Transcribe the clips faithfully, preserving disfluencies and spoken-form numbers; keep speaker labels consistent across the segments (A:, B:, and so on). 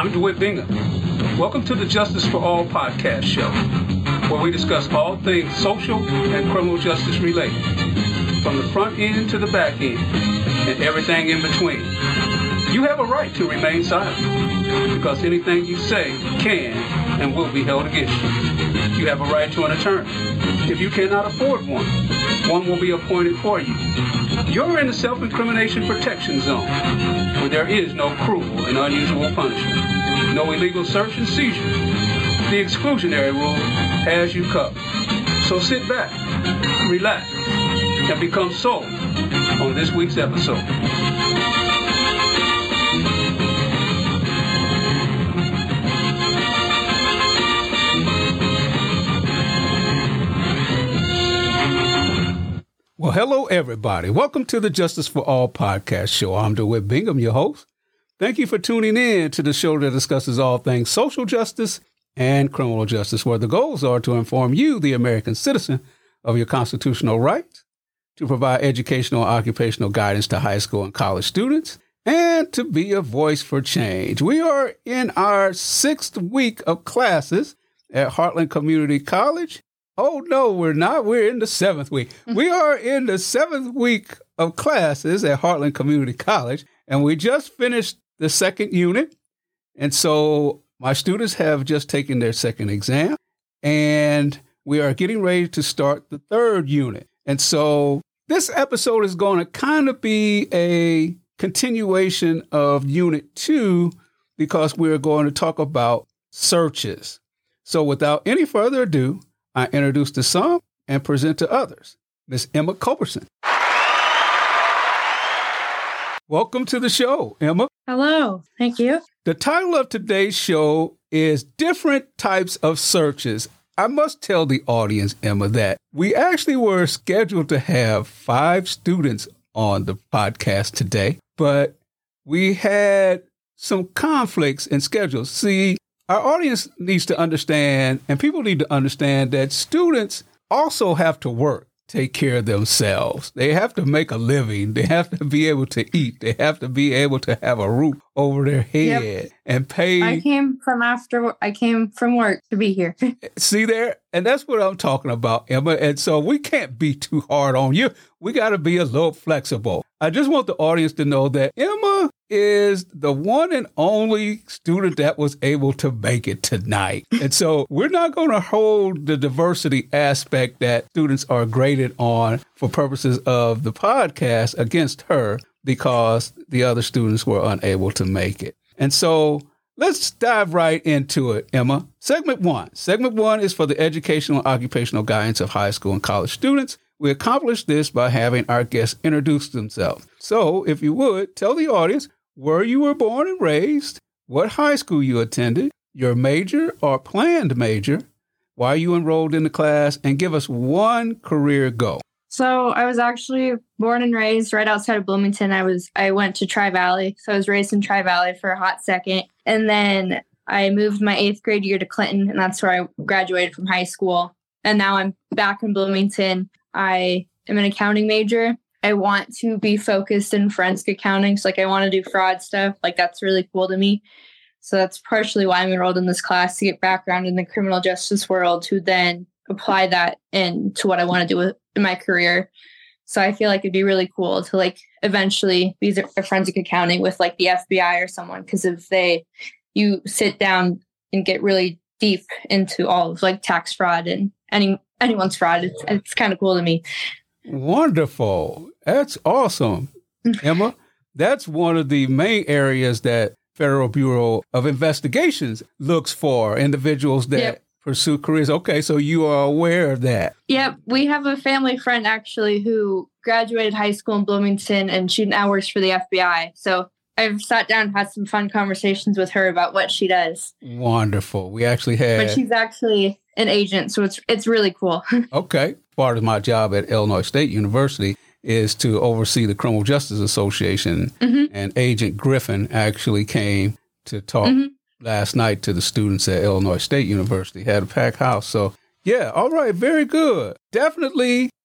A: I'm DeWitt Bingham. Welcome to the Justice for All podcast show, where we discuss all things social and criminal justice related, from the front end to the back end, and everything in between. You have a right to remain silent, because anything you say can and will be held against you. You have a right to an attorney. If you cannot afford one, one will be appointed for you. You're in the self-incrimination protection zone, where there is no cruel and unusual punishment, no illegal search and seizure. The exclusionary rule has you covered. So sit back, relax, and become sold on this week's episode. Well, hello, everybody. Welcome to the Justice for All podcast show. I'm DeWitt Bingham, your host. Thank you for tuning in to the show that discusses all things social justice and criminal justice, where the goals are to inform you, the American citizen, of your constitutional rights, to provide educational and occupational guidance to high school and college students, and to be a voice for change. We are in our sixth week of classes at Heartland Community College. Oh, no, we're not. We're in the seventh week. We are in the seventh week of classes at Heartland Community College, and we just finished the second unit. And so my students have just taken their second exam, and we are getting ready to start the third unit. And so this episode is going to kind of be a continuation of unit two, because we're going to talk about searches. So without any further ado, I introduce to some and present to others, Miss Emma Culberson. Welcome to the show, Emma.
B: Hello. Thank you.
A: The title of today's show is Different Types of Searches. I must tell the audience, Emma, that we actually were scheduled to have five students on the podcast today, but we had some conflicts in schedules. See, our audience needs to understand, and people need to understand, that students also have to work, take care of themselves. They have to make a living. They have to be able to eat. They have to be able to have a roof over their head yep. and pay.
B: I came from after, I came from work to be here.
A: See there? And that's what I'm talking about, Emma. And so we can't be too hard on you. We got to be a little flexible. I just want the audience to know that Emma is the one and only student that was able to make it tonight. And so we're not going to hold the diversity aspect that students are graded on for purposes of the podcast against her, because the other students were unable to make it. And so let's dive right into it, Emma. Segment one. Segment one is for the educational and occupational guidance of high school and college students. We accomplish this by having our guests introduce themselves. So if you would, tell the audience where you were born and raised, what high school you attended, your major or planned major, why you enrolled in the class, and give us one career goal.
B: So I was actually born and raised right outside of Bloomington. I was I went to Tri-Valley. So I was raised in Tri-Valley for a hot second. And then I moved my eighth grade year to Clinton, and that's where I graduated from high school. And now I'm back in Bloomington. I am an accounting major. I want to be focused in forensic accounting. So like I want to do fraud stuff. Like that's really cool to me. So that's partially why I'm enrolled in this class, to get background in the criminal justice world, to then apply that into what I want to do with in my career. So I feel like it'd be really cool to like eventually be a forensic accounting with like the F B I or someone, because if they, you sit down and get really deep into all of like tax fraud and any anyone's fraud, it's, it's kind of cool to me.
A: Wonderful. That's awesome. Emma, that's one of the main areas that Federal Bureau of Investigations looks for, individuals that yep. pursue careers. Okay, so you are aware of that.
B: Yep. We have a family friend actually who graduated high school in Bloomington, and she now works for the F B I. So I've sat down and had some fun conversations with her about what she does.
A: Wonderful. We actually had...
B: But she's actually an agent, so it's it's really cool.
A: Okay. Part of my job at Illinois State University is to oversee the Criminal Justice Association. Mm-hmm. And Agent Griffin actually came to talk mm-hmm. last night to the students at Illinois State University. Had a packed house. So, yeah, all right, very good. Definitely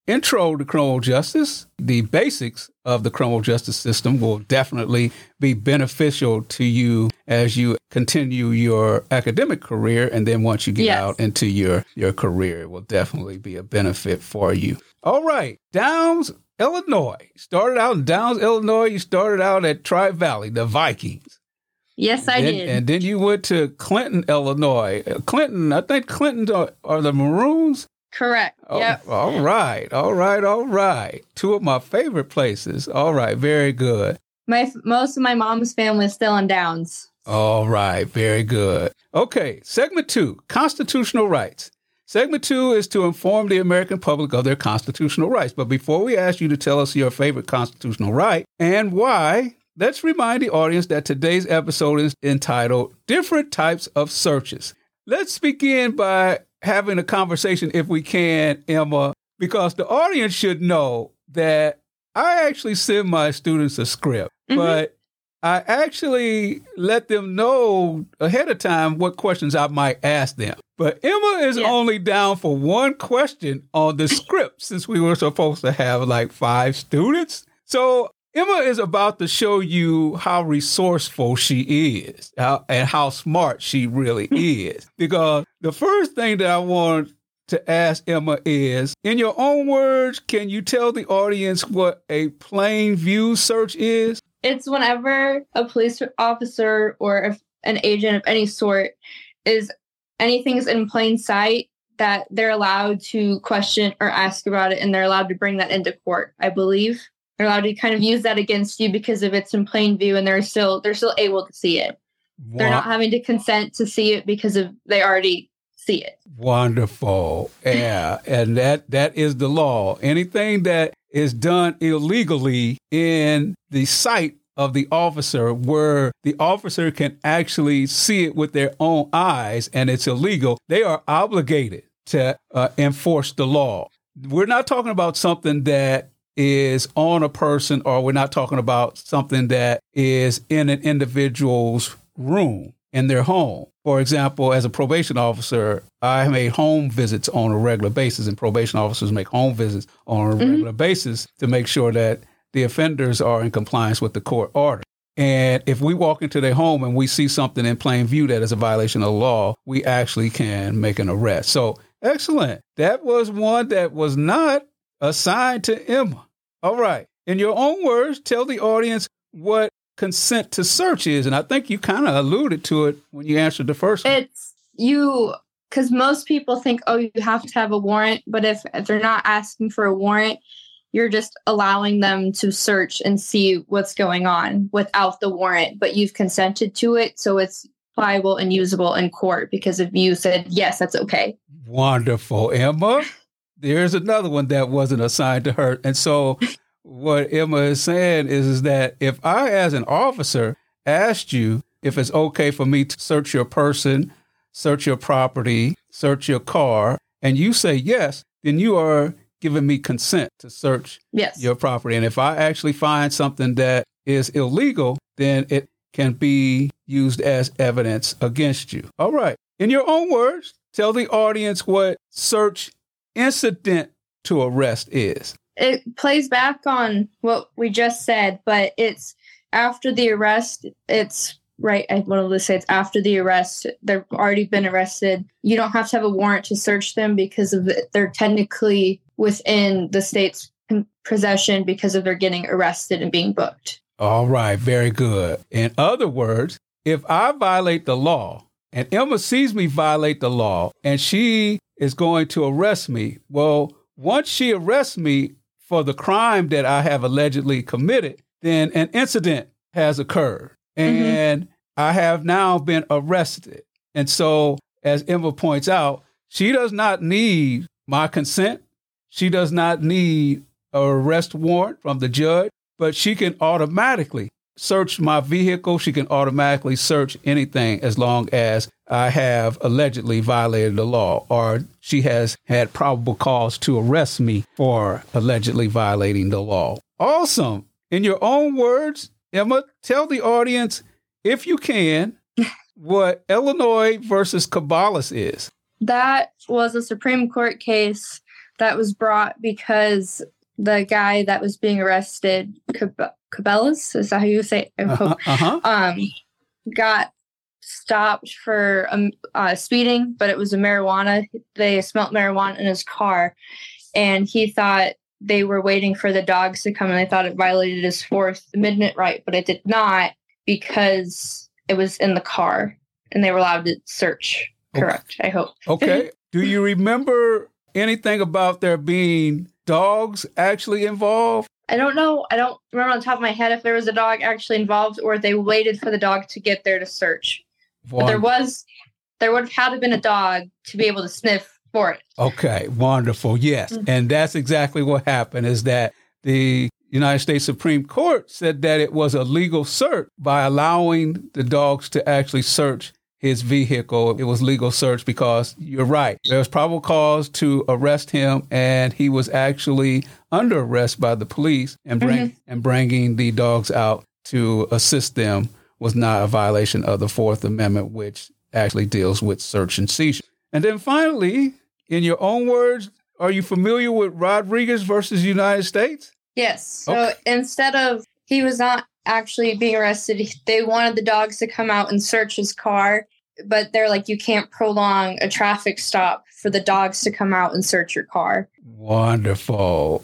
A: intro to criminal justice, the basics of the criminal justice system will definitely be beneficial to you as you continue your academic career. And then once you get
B: Yes.
A: out into your, your career, it will definitely be a benefit for you. All right. Downs, Illinois. Started out in Downs, Illinois. You started out at Tri-Valley, the Vikings.
B: Yes, I
A: And then-
B: did.
A: And then you went to Clinton, Illinois. Uh, Clinton, I think Clinton are, are the Maroons.
B: Correct.
A: Oh,
B: Yep.
A: all right. All right. All right. Two of my favorite places. All right. Very good.
B: My most of my mom's family is still in Downs.
A: All right. Very good. Okay. Segment two, constitutional rights. Segment two is to inform the American public of their constitutional rights. But before we ask you to tell us your favorite constitutional right and why, let's remind the audience that today's episode is entitled Different Types of Searches. Let's begin by having a conversation, if we can, Emma, because the audience should know that I actually send my students a script,
B: Mhm.
A: but I actually let them know ahead of time what questions I might ask them. But Emma is
B: Yes.
A: only down for one question on the script since we were supposed to have like five students. So Emma is about to show you how resourceful she is how, and how smart she really is. Because the first thing that I want to ask Emma is, in your own words, can you tell the audience what a plain view search is?
B: It's whenever a police officer or if an agent of any sort is anything is in plain sight that they're allowed to question or ask about it, and they're allowed to bring that into court, I believe. They're allowed to kind of use that against you because if it's in plain view and they're still they're still able to see it. They're not having to consent to see it because of they already see it.
A: Wonderful. Yeah. And that that is the law. Anything that is done illegally in the sight of the officer where the officer can actually see it with their own eyes and it's illegal, they are obligated to uh, enforce the law. We're not talking about something that is on a person, or we're not talking about something that is in an individual's room, in their home. For example, as a probation officer, I made home visits on a regular basis, and probation officers make home visits on a
B: Mhm.
A: regular basis to make sure that the offenders are in compliance with the court order. And if we walk into their home and we see something in plain view that is a violation of the law, we actually can make an arrest. So, excellent. That was one that was not assigned to Emma. All right. In your own words, tell the audience what consent to search is. And I think you kind of alluded to it when you answered the first one.
B: It's you because most people think, oh, you have to have a warrant. But if, if they're not asking for a warrant, you're just allowing them to search and see what's going on without the warrant. But you've consented to it. So it's pliable and usable in court because if you said, yes, that's okay.
A: Wonderful. Emma, there's another one that wasn't assigned to her. And so what Emma is saying is, is that if I, as an officer, asked you if it's okay for me to search your person, search your property, search your car, and you say yes, then you are giving me consent to search
B: Yes.
A: your property. And if I actually find something that is illegal, then it can be used as evidence against you. All right. In your own words, tell the audience what search incident to arrest is.
B: It plays back on what we just said, but it's after the arrest. It's right. I wanted to say it's after the arrest. They've already been arrested. You don't have to have a warrant to search them because of the, they're technically within the state's possession because of their getting arrested and being booked.
A: All right. Very good. In other words, if I violate the law and Emma sees me violate the law and she is going to arrest me, well, once she arrests me for the crime that I have allegedly committed, then an incident has occurred and mm-hmm. I have now been arrested. And so, as Emma points out, she does not need my consent. She does not need an arrest warrant from the judge, but she can automatically search my vehicle. She can automatically search anything as long as I have allegedly violated the law or she has had probable cause to arrest me for allegedly violating the law. Awesome. In your own words, Emma, tell the audience, if you can, what Illinois versus Caballes is.
B: That was a Supreme Court case that was brought because the guy that was being arrested, Cab- Cabela's, is that how you say it?
A: Uh-huh, uh-huh.
B: Um, got stopped for um, uh, speeding, but it was a marijuana. They smelt marijuana in his car, and he thought they were waiting for the dogs to come, and they thought it violated his Fourth Amendment right, but it did not because it was in the car, and they were allowed to search. Correct, okay. I hope.
A: Okay. Do you remember anything about there being dogs actually involved?
B: I don't know. I don't remember on the top of my head if there was a dog actually involved or if they waited for the dog to get there to search. But there was, there would have had to have been a dog to be able to sniff for it.
A: Okay, wonderful. Yes. Mm-hmm. And that's exactly what happened, is that the United States Supreme Court said that it was a legal search by allowing the dogs to actually search his vehicle. It was legal search because you're right. There was probable cause to arrest him, and he was actually under arrest by the police, and bring, mm-hmm. and bringing the dogs out to assist them was not a violation of the Fourth Amendment, which actually deals with search and seizure. And then finally, in your own words, are you familiar with Rodriguez versus United States?
B: Yes. So okay. Instead of, he was not actually being arrested, they wanted the dogs to come out and search his car, but they're like, you can't prolong a traffic stop for the dogs to come out and search your car.
A: Wonderful.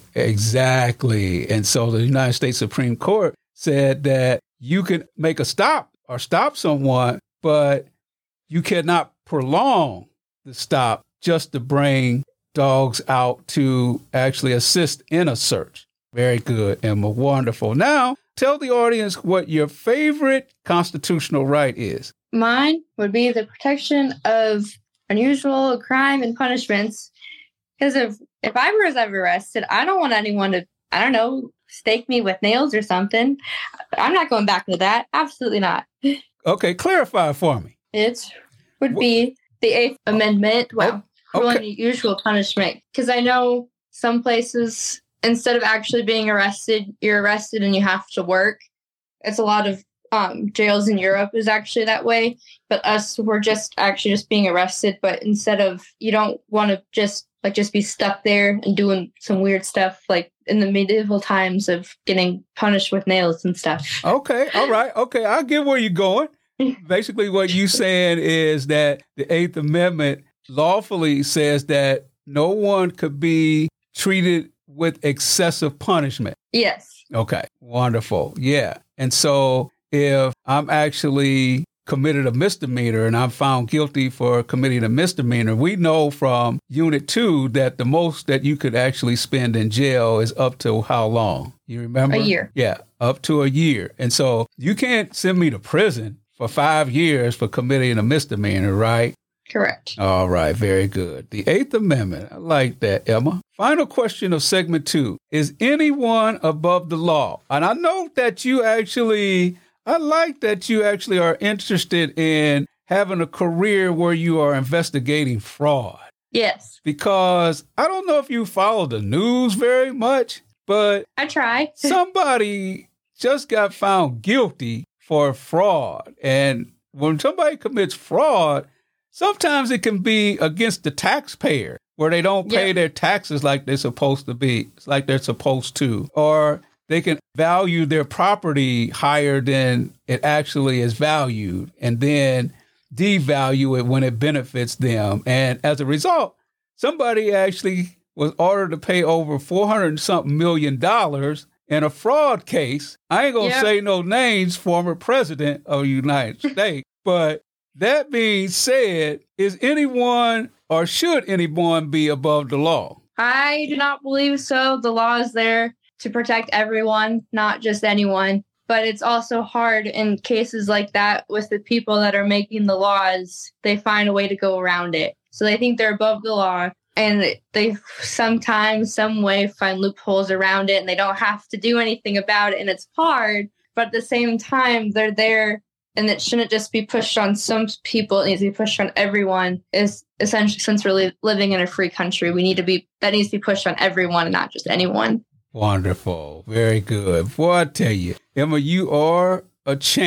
A: Exactly. And so the United States Supreme Court said that you can make a stop or stop someone, but you cannot prolong the stop just to bring dogs out to actually assist in a search. Very good, Emma. Wonderful. Now, tell the audience what your favorite constitutional right is.
B: Mine would be the protection of unusual crime and punishments. Because if, if I was ever arrested, I don't want anyone to, I don't know, stake me with nails or something. I'm not going back to that. Absolutely not.
A: Okay, clarify for me.
B: It would be the Eighth Amendment. Wow.
A: Oh,
B: cruel
A: okay.
B: and unusual punishment. Because I know some places, instead of actually being arrested, you're arrested and you have to work. It's a lot of um, jails in Europe is actually that way. But us, we're just actually just being arrested. But instead of, you don't want to just like just be stuck there and doing some weird stuff like in the medieval times of getting punished with nails and stuff.
A: Okay. All right. Okay. I get where you're going. Basically, what you're saying is that the Eighth Amendment lawfully says that no one could be treated with excessive punishment.
B: Yes.
A: Okay. Wonderful. Yeah. And so if I'm actually committed a misdemeanor and I'm found guilty for committing a misdemeanor, we know from Unit two that the most that you could actually spend in jail is up to how long? You remember?
B: A year.
A: Yeah, up to a year. And so you can't send me to prison for five years for committing a misdemeanor, right?
B: Correct.
A: All right, very good. The Eighth Amendment. I like that, Emma. Final question of segment two. Is anyone above the law? And I know that you actually... I like that you actually are interested in having a career where you are investigating fraud.
B: Yes.
A: Because I don't know if you follow the news very much, but
B: I try.
A: Somebody just got found guilty for fraud. And when somebody commits fraud, sometimes it can be against the taxpayer where they don't pay yep. their taxes like they're supposed to be, like they're supposed to, or they can value their property higher than it actually is valued and then devalue it when it benefits them. And as a result, somebody actually was ordered to pay over four hundred and something million dollars in a fraud case. I ain't going to yep. say no names, former president of the United States. But that being said, is anyone or should anyone be above the law?
B: I do not believe so. The law is there to protect everyone, not just anyone. But it's also hard in cases like that with the people that are making the laws. They find a way to go around it. So they think they're above the law, and they sometimes, some way, find loopholes around it, and they don't have to do anything about it, and it's hard. But at the same time, they're there, and it shouldn't just be pushed on some people. It needs to be pushed on everyone. Is essentially, since we're li- living in a free country, we need to be that needs to be pushed on everyone, and not just anyone.
A: Wonderful. Very good. Boy, I tell you, Emma, you are a champ.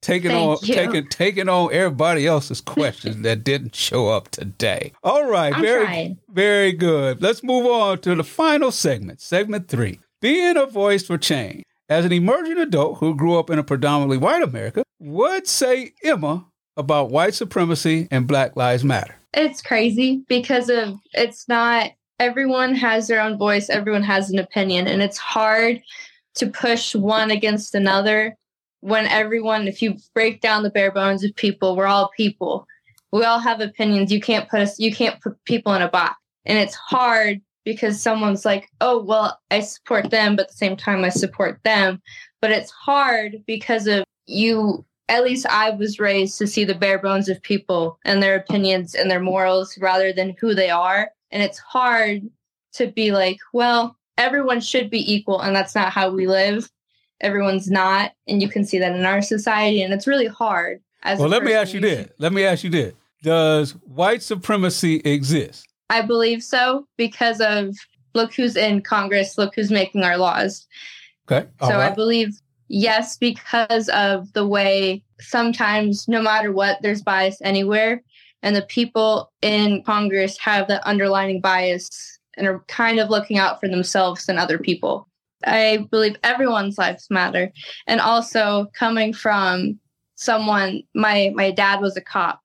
A: taking
B: Thank
A: on
B: you.
A: taking taking on everybody else's questions that didn't show up today. All right,
B: I'm
A: very
B: trying.
A: very good. Let's move on to the final segment, segment three. Being a voice for change. As an emerging adult who grew up in a predominantly white America, what say Emma about white supremacy and Black Lives Matter?
B: It's crazy because of it's not everyone has their own voice, everyone has an opinion, and it's hard to push one against another when everyone, if you break down the bare bones of people, we're all people. We all have opinions. You can't put us, you can't put people in a box. And it's hard because someone's like, oh, well, I support them, but at the same time, I support them. But it's hard because of you, at least I was raised to see the bare bones of people and their opinions and their morals rather than who they are. And it's hard to be like, well, everyone should be equal, and that's not how we live. Everyone's not, and you can see that in our society, and it's really hard. As
A: well,
B: a
A: let me
B: person.
A: ask you this. Let me ask you this. Does white supremacy exist?
B: I believe so because of look who's in Congress, look who's making our laws.
A: Okay. All
B: so
A: right.
B: I believe, yes, because of the way sometimes, no matter what, there's bias anywhere. And the people in Congress have that underlying bias and are kind of looking out for themselves and other people. I believe everyone's lives matter. And also coming from someone, my, my dad was a cop.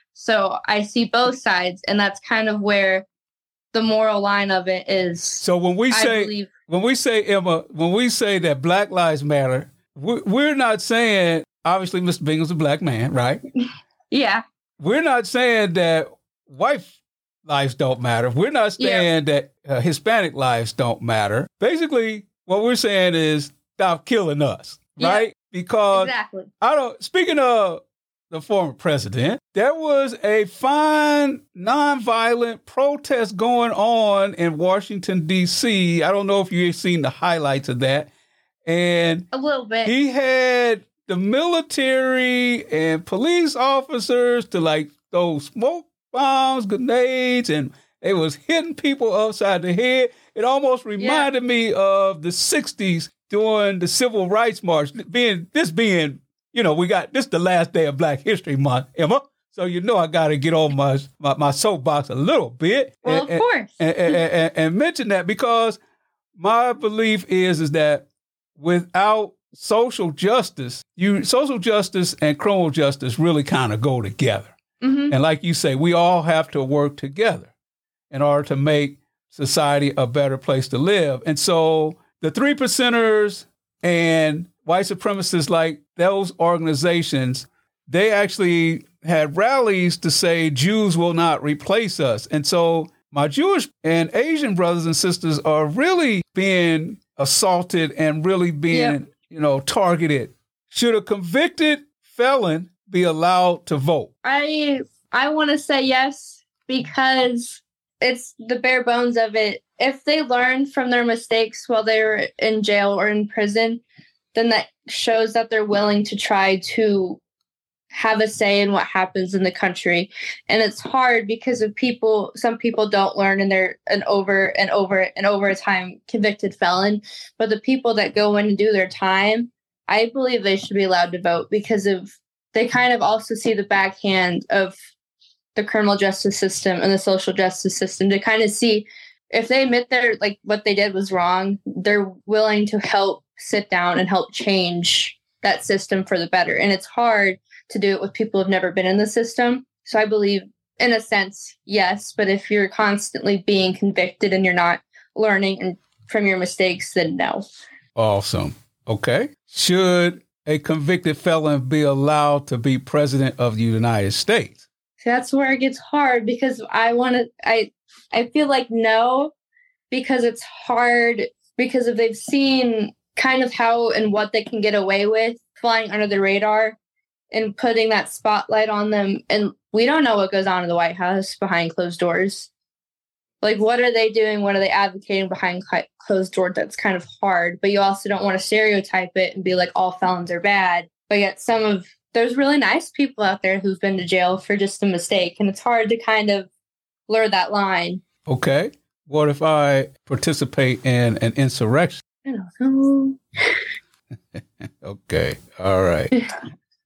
B: So I see both sides, and that's kind of where the moral line of it is.
A: So when we say,
B: believe,
A: when we say, Emma, when we say that Black Lives Matter, we're not saying, obviously, Mister Bingham's a black man, right?
B: Yeah.
A: We're not saying that white lives don't matter. We're not saying yeah. that uh, Hispanic lives don't matter. Basically, what we're saying is stop killing us, right?
B: Yeah,
A: because
B: exactly.
A: I don't, speaking of the former president, there was a fine, nonviolent protest going on in Washington, D C. I don't know if you've seen the highlights of that. And
B: a little bit.
A: He had the military and police officers to like throw smoke bombs, grenades, and they was hitting people upside the head. It almost reminded yeah. me of the sixties during the Civil Rights March, being this being, you know, we got this the last day of Black History Month, Emma. So you know I got to get on my, my my soapbox a little bit.
B: Well,
A: and,
B: of course.
A: And, and, and, and mention that because my belief is, is that without social justice, you social justice and criminal justice really kind of go together.
B: Mm-hmm.
A: And like you say, we all have to work together in order to make society a better place to live. And so the three percenters and white supremacists, like those organizations, they actually had rallies to say Jews will not replace us. And so my Jewish and Asian brothers and sisters are really being assaulted and really being, yep. you know, targeted. Should a convicted felon be allowed to vote?
B: I I want to say yes, because it's the bare bones of it. If they learn from their mistakes while they were in jail or in prison, then that shows that they're willing to try to have a say in what happens in the country. And it's hard because of people, some people don't learn and they're an over and over and over a time convicted felon. But the people that go in and do their time, I believe they should be allowed to vote because of they kind of also see the backhand of the criminal justice system and the social justice system to kind of see if they admit they're like what they did was wrong, they're willing to help sit down and help change that system for the better. And it's hard to do it with people who've never been in the system. So I believe in a sense, yes, but if you're constantly being convicted and you're not learning and from your mistakes, then no.
A: Awesome. Okay. Should a convicted felon be allowed to be president of the United States?
B: That's where it gets hard because I want to, I, I feel like no, because it's hard because if they've seen kind of how and what they can get away with flying under the radar and putting that spotlight on them. And we don't know what goes on in the White House behind closed doors. Like, what are they doing? What are they advocating behind closed doors? That's kind of hard. But you also don't want to stereotype it and be like, all felons are bad. But yet some of, there's really nice people out there who've been to jail for just a mistake. And it's hard to kind of blur that line.
A: Okay. What if I participate in an insurrection?
B: I don't know.
A: Okay. All right.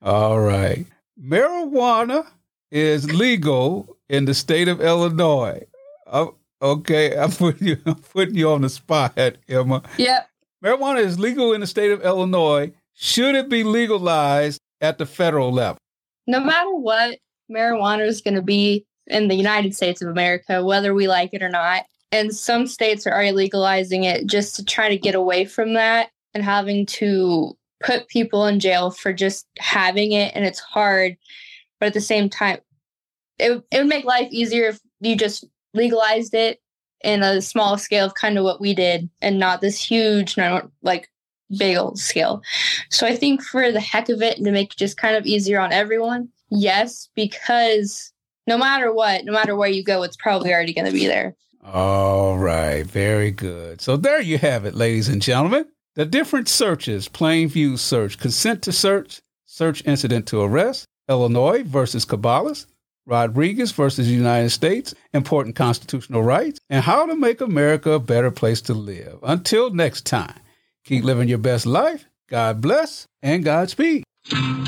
A: All right. Marijuana is legal in the state of Illinois. Oh, okay, I'm putting you, I'm putting you on the spot, Emma.
B: Yep.
A: Marijuana is legal in the state of Illinois. Should it be legalized at the federal level?
B: No matter what, marijuana is going to be in the United States of America, whether we like it or not. And some states are already legalizing it just to try to get away from that and having to put people in jail for just having it. And it's hard. But at the same time, it, it would make life easier if you just legalized it in a small scale of kind of what we did and not this huge, like, big old scale. So I think for the heck of it and to make it just kind of easier on everyone, yes, because no matter what, no matter where you go, it's probably already going to be there.
A: All right. Very good. So there you have it, ladies and gentlemen. The different searches: Plainview search, consent to search, search incident to arrest, Illinois versus Caballes, Rodriguez versus United States, important constitutional rights, and how to make America a better place to live. Until next time, keep living your best life. God bless and Godspeed.